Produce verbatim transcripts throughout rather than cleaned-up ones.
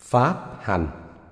Pháp hành.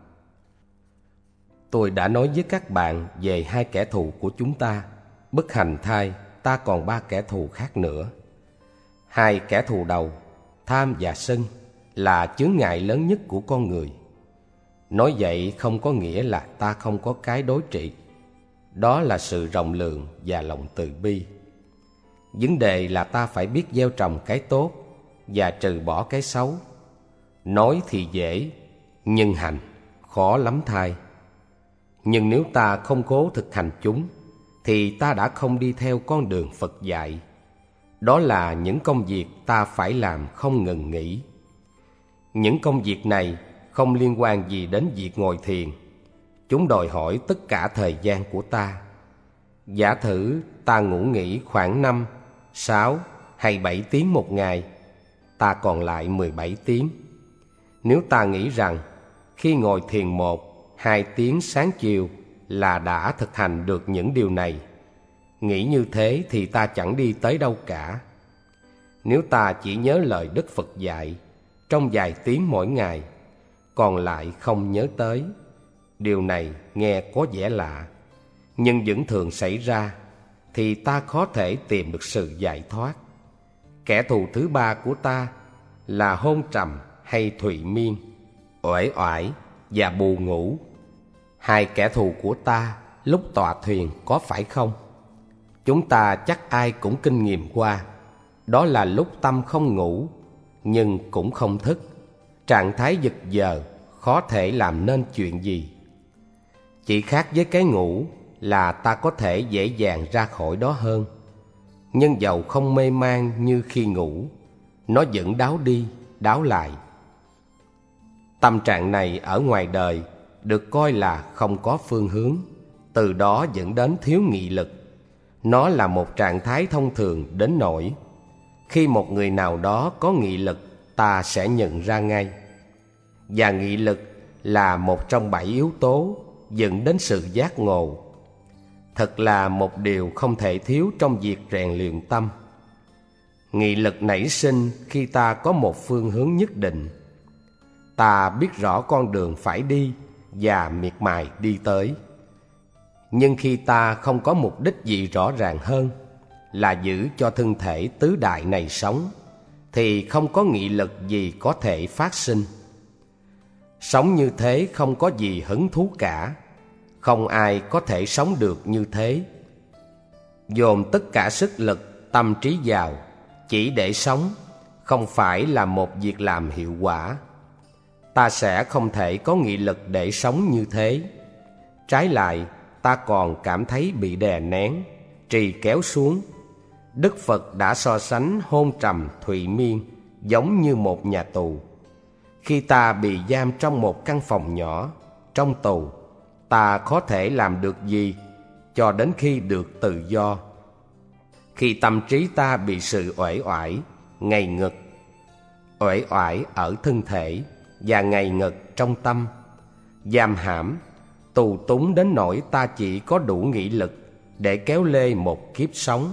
Tôi đã nói với các bạn về hai kẻ thù của chúng ta. Bất hành thay, ta còn ba kẻ thù khác nữa. Hai kẻ thù đầu, tham và sân, là chướng ngại lớn nhất của con người. Nói vậy không có nghĩa là ta không có cái đối trị. Đó là sự rộng lượng và lòng từ bi. Vấn đề là ta phải biết gieo trồng cái tốt và trừ bỏ cái xấu. Nói thì dễ, nhưng hành khó lắm thay. Nhưng nếu ta không cố thực hành chúng, thì ta đã không đi theo con đường Phật dạy. Đó là những công việc ta phải làm không ngừng nghỉ. Những công việc này không liên quan gì đến việc ngồi thiền. Chúng đòi hỏi tất cả thời gian của ta. Giả thử ta ngủ nghỉ khoảng năm, sáu hay bảy tiếng một ngày, ta còn lại mười bảy tiếng. Nếu ta nghĩ rằng khi ngồi thiền một, hai tiếng sáng chiều là đã thực hành được những điều này, nghĩ như thế thì ta chẳng đi tới đâu cả. Nếu ta chỉ nhớ lời Đức Phật dạy trong vài tiếng mỗi ngày, còn lại không nhớ tới, điều này nghe có vẻ lạ, nhưng vẫn thường xảy ra, thì ta khó thể tìm được sự giải thoát. Kẻ thù thứ ba của ta là hôn trầm hay thụy miên, uể oải và bù ngủ. Hai kẻ thù của ta lúc tọa thuyền, có phải không? Chúng ta chắc ai cũng kinh nghiệm qua. Đó là lúc tâm không ngủ nhưng cũng không thức, trạng thái giật giờ, khó thể làm nên chuyện gì. Chỉ khác với cái ngủ là ta có thể dễ dàng ra khỏi đó hơn. Nhưng dầu không mê man như khi ngủ, nó vẫn đáo đi, đáo lại. Tâm trạng này ở ngoài đời được coi là không có phương hướng, từ đó dẫn đến thiếu nghị lực. Nó là một trạng thái thông thường đến nỗi khi một người nào đó có nghị lực, ta sẽ nhận ra ngay. Và nghị lực là một trong bảy yếu tố dẫn đến sự giác ngộ. Thật là một điều không thể thiếu trong việc rèn luyện tâm. Nghị lực nảy sinh khi ta có một phương hướng nhất định. Ta biết rõ con đường phải đi và miệt mài đi tới. Nhưng khi ta không có mục đích gì rõ ràng hơn là giữ cho thân thể tứ đại này sống, thì không có nghị lực gì có thể phát sinh. Sống như thế không có gì hứng thú cả. Không ai có thể sống được như thế. Dồn tất cả sức lực, tâm trí vào chỉ để sống không phải là một việc làm hiệu quả. Ta sẽ không thể có nghị lực để sống như thế. Trái lại, ta còn cảm thấy bị đè nén, trì kéo xuống. Đức Phật đã so sánh hôn trầm thụy miên giống như một nhà tù. Khi ta bị giam trong một căn phòng nhỏ, trong tù, ta khó thể làm được gì cho đến khi được tự do. Khi tâm trí ta bị sự uể oải, ngầy ngật, uể oải ở thân thể và ngầy ngật trong tâm, giam hãm, tù túng đến nỗi ta chỉ có đủ nghị lực để kéo lê một kiếp sống.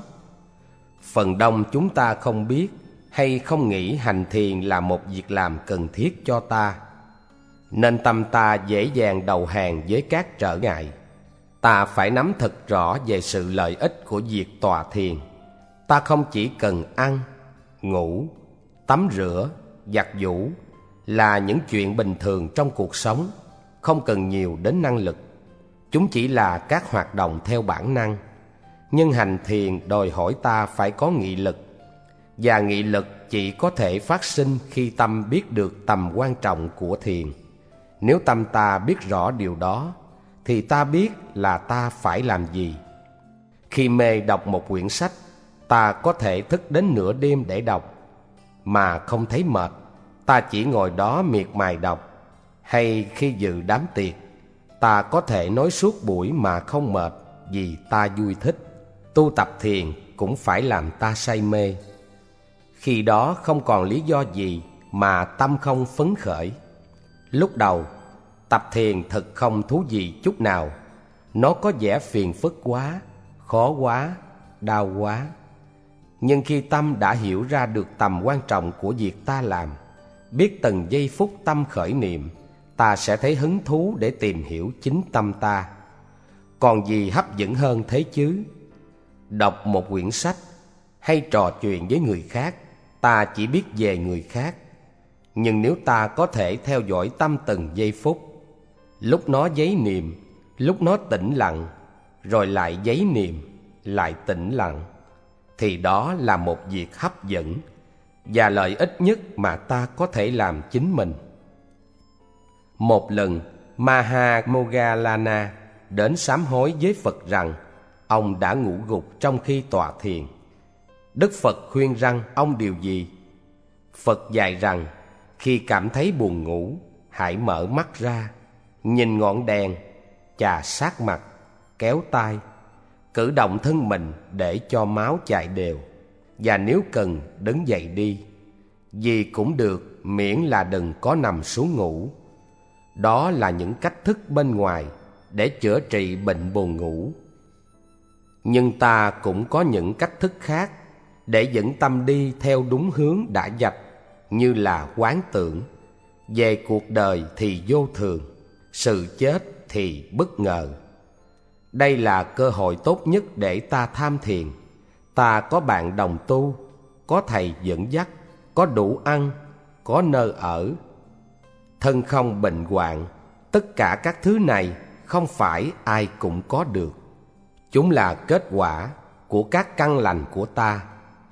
Phần đông chúng ta không biết hay không nghĩ hành thiền là một việc làm cần thiết cho ta, nên tâm ta dễ dàng đầu hàng với các trở ngại. Ta phải nắm thật rõ về sự lợi ích của việc tọa thiền. Ta không chỉ cần ăn, ngủ, tắm rửa, giặt giũ là những chuyện bình thường trong cuộc sống, không cần nhiều đến năng lực. Chúng chỉ là các hoạt động theo bản năng. Nhưng hành thiền đòi hỏi ta phải có nghị lực, và nghị lực chỉ có thể phát sinh khi tâm biết được tầm quan trọng của thiền. Nếu tâm ta biết rõ điều đó, thì ta biết là ta phải làm gì. Khi mê đọc một quyển sách, ta có thể thức đến nửa đêm để đọc mà không thấy mệt. Ta chỉ ngồi đó miệt mài đọc. Hay khi dự đám tiệc, ta có thể nói suốt buổi mà không mệt vì ta vui thích. Tu tập thiền cũng phải làm ta say mê. Khi đó không còn lý do gì mà tâm không phấn khởi. Lúc đầu, tập thiền thật không thú vị chút nào. Nó có vẻ phiền phức quá, khó quá, đau quá. Nhưng khi tâm đã hiểu ra được tầm quan trọng của việc ta làm, biết từng giây phút tâm khởi niệm ta sẽ thấy hứng thú để tìm hiểu chính tâm ta. Còn gì hấp dẫn hơn thế chứ? Đọc một quyển sách hay trò chuyện với người khác, ta chỉ biết về người khác. Nhưng nếu ta có thể theo dõi tâm từng giây phút, lúc nó giấy niệm, lúc nó tĩnh lặng, rồi lại giấy niệm, lại tĩnh lặng, thì đó là một việc hấp dẫn và lợi ích nhất mà ta có thể làm chính mình. Một lần, Mahamoggallana đến sám hối với Phật rằng ông đã ngủ gục trong khi tọa thiền. Đức Phật khuyên rằng ông điều gì? Phật dạy rằng khi cảm thấy buồn ngủ, hãy mở mắt ra, nhìn ngọn đèn, chà sát mặt, kéo tai, cử động thân mình để cho máu chạy đều, và nếu cần đứng dậy đi. Gì cũng được, miễn là đừng có nằm xuống ngủ. Đó là những cách thức bên ngoài để chữa trị bệnh buồn ngủ. Nhưng ta cũng có những cách thức khác để dẫn tâm đi theo đúng hướng đã vạch, như là quán tưởng về cuộc đời thì vô thường, sự chết thì bất ngờ. Đây là cơ hội tốt nhất để ta tham thiền. Ta có bạn đồng tu, có thầy dẫn dắt, có đủ ăn, có nơi ở, thân không bệnh hoạn. Tất cả các thứ này không phải ai cũng có được. Chúng là kết quả của các căn lành của ta.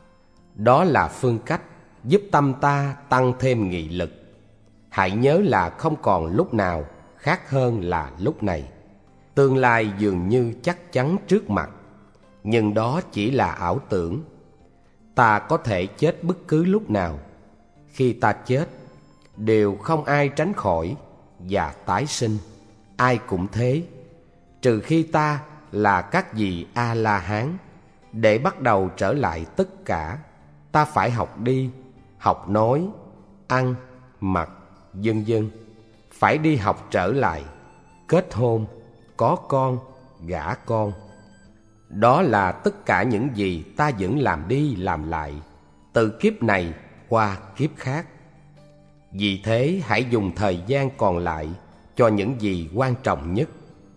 Đó là phương cách giúp tâm ta tăng thêm nghị lực. Hãy nhớ là không còn lúc nào khác hơn là lúc này. Tương lai dường như chắc chắn trước mặt, nhưng đó chỉ là ảo tưởng. Ta có thể chết bất cứ lúc nào. Khi ta chết, đều không ai tránh khỏi và tái sinh. Ai cũng thế, trừ khi ta là các vị A-la-hán. Để bắt đầu trở lại tất cả, ta phải học đi, học nói, ăn, mặc, vân vân. Phải đi học trở lại, kết hôn, có con, gả con. Đó là tất cả những gì ta vẫn làm đi làm lại, từ kiếp này qua kiếp khác. Vì thế hãy dùng thời gian còn lại cho những gì quan trọng nhất.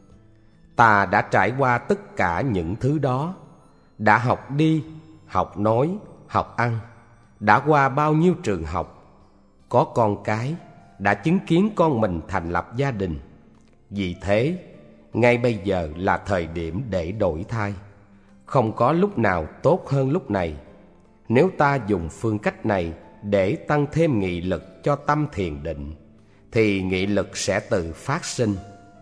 Ta đã trải qua tất cả những thứ đó, đã học đi, học nói, học ăn, đã qua bao nhiêu trường học, có con cái, đã chứng kiến con mình thành lập gia đình. Vì thế, ngay bây giờ là thời điểm để đổi thay. Không có lúc nào tốt hơn lúc này. Nếu ta dùng phương cách này để tăng thêm nghị lực cho tâm thiền định, thì nghị lực sẽ tự phát sinh.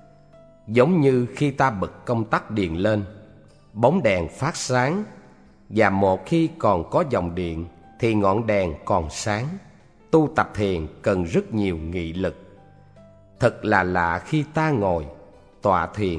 Giống như khi ta bật công tắc điện lên, bóng đèn phát sáng, và một khi còn có dòng điện thì ngọn đèn còn sáng. Tu tập thiền cần rất nhiều nghị lực. Thật là lạ khi ta ngồi, tọa thiền,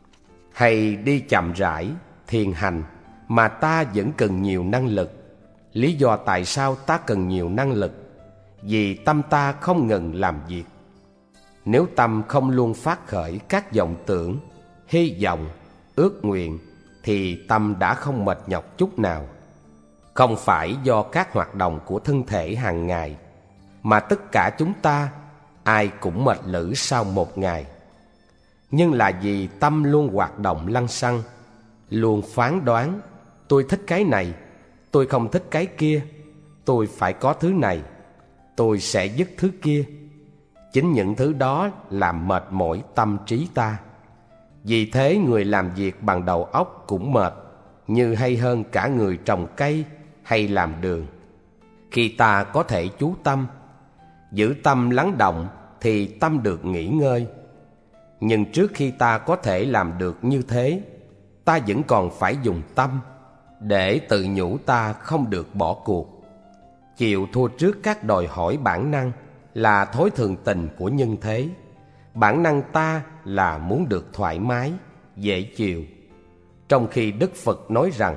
hay đi chậm rãi, thiền hành, mà ta vẫn cần nhiều năng lực. Lý do tại sao ta cần nhiều năng lực? Vì tâm ta không ngừng làm việc. Nếu tâm không luôn phát khởi các vọng tưởng, hy vọng, ước nguyện, thì tâm đã không mệt nhọc chút nào. Không phải do các hoạt động của thân thể hàng ngày, mà tất cả chúng ta, ai cũng mệt lử sau một ngày. Nhưng là vì tâm luôn hoạt động lăng xăng, luôn phán đoán: tôi thích cái này, tôi không thích cái kia, tôi phải có thứ này, tôi sẽ dứt thứ kia. Chính những thứ đó làm mệt mỏi tâm trí ta. Vì thế người làm việc bằng đầu óc cũng mệt, như hay hơn cả người trồng cây hay làm đường. Khi ta có thể chú tâm, giữ tâm lắng động, thì tâm được nghỉ ngơi. Nhưng trước khi ta có thể làm được như thế, ta vẫn còn phải dùng tâm để tự nhủ ta không được bỏ cuộc. Chịu thua trước các đòi hỏi bản năng là thói thường tình của nhân thế. Bản năng ta là muốn được thoải mái, dễ chịu. Trong khi Đức Phật nói rằng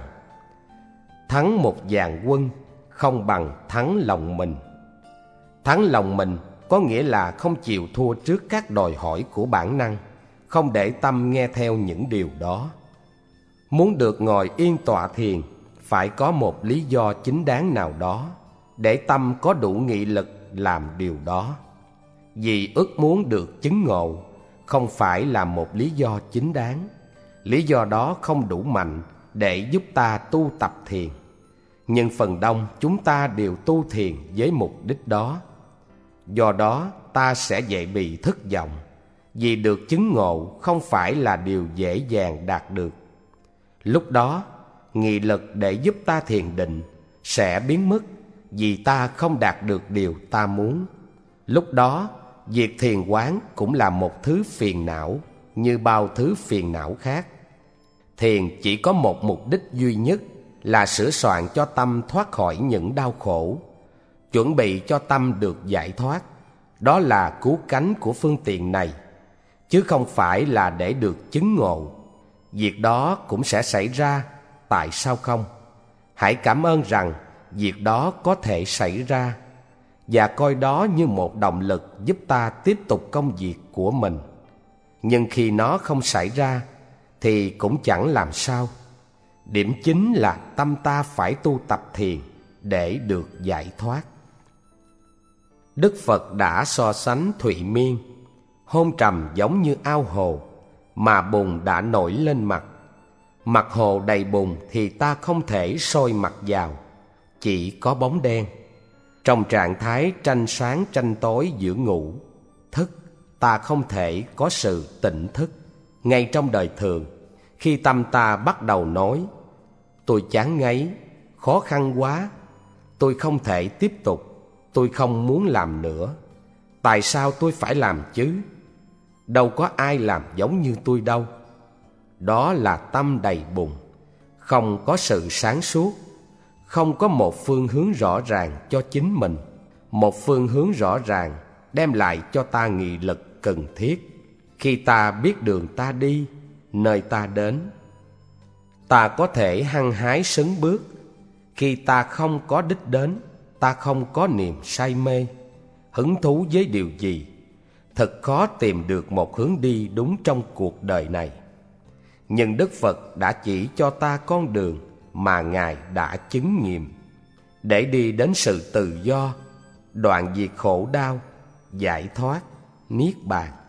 thắng một vạn quân không bằng thắng lòng mình. Thắng lòng mình có nghĩa là không chịu thua trước các đòi hỏi của bản năng, không để tâm nghe theo những điều đó. Muốn được ngồi yên tọa thiền, phải có một lý do chính đáng nào đó để tâm có đủ nghị lực làm điều đó. Vì ước muốn được chứng ngộ không phải là một lý do chính đáng. Lý do đó không đủ mạnh để giúp ta tu tập thiền. Nhưng phần đông chúng ta đều tu thiền với mục đích đó. Do đó ta sẽ dễ bị thất vọng, vì được chứng ngộ không phải là điều dễ dàng đạt được. Lúc đó nghị lực để giúp ta thiền định sẽ biến mất, vì ta không đạt được điều ta muốn. Lúc đó việc thiền quán cũng là một thứ phiền não như bao thứ phiền não khác. Thiền chỉ có một mục đích duy nhất là sửa soạn cho tâm thoát khỏi những đau khổ, chuẩn bị cho tâm được giải thoát. Đó là cứu cánh của phương tiện này, chứ không phải là để được chứng ngộ. Việc đó cũng sẽ xảy ra, tại sao không? Hãy cảm ơn rằng việc đó có thể xảy ra, và coi đó như một động lực giúp ta tiếp tục công việc của mình. Nhưng khi nó không xảy ra thì cũng chẳng làm sao. Điểm chính là tâm ta phải tu tập thiền để được giải thoát. Đức Phật đã so sánh Thụy Miên, hôn trầm giống như ao hồ, mà bùn đã nổi lên mặt. Mặt hồ đầy bùn thì ta không thể soi mặt vào, chỉ có bóng đen. Trong trạng thái tranh sáng tranh tối giữa ngủ, thức, ta không thể có sự tỉnh thức. Ngay trong đời thường, khi tâm ta bắt đầu nói: tôi chán ngấy, khó khăn quá, tôi không thể tiếp tục, tôi không muốn làm nữa, tại sao tôi phải làm chứ? Đâu có ai làm giống như tôi đâu. Đó là tâm đầy bùn, không có sự sáng suốt, không có một phương hướng rõ ràng cho chính mình. Một phương hướng rõ ràng đem lại cho ta nghị lực cần thiết. Khi ta biết đường ta đi, nơi ta đến, ta có thể hăng hái sấn bước. Khi ta không có đích đến, ta không có niềm say mê, hứng thú với điều gì, thật khó tìm được một hướng đi đúng trong cuộc đời này. Nhưng Đức Phật đã chỉ cho ta con đường mà Ngài đã chứng nghiệm, để đi đến sự tự do, đoạn diệt khổ đau, giải thoát, niết bàn.